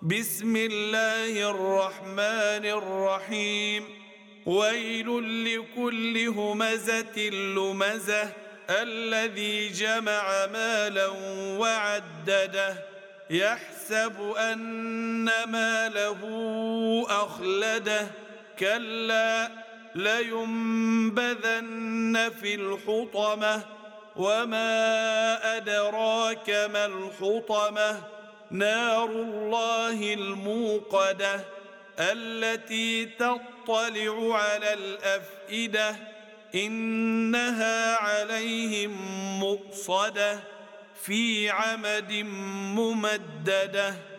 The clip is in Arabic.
بسم الله الرحمن الرحيم ويل لكل همزة لمزة الذي جمع مالا وعدده يحسب أن ماله أخلده كلا لينبذن في الحطمة وما أدراك ما الحطمة نار الله الموقدة التي تطلع على الأفئدة إنها عليهم مؤصدة في عمد ممددة.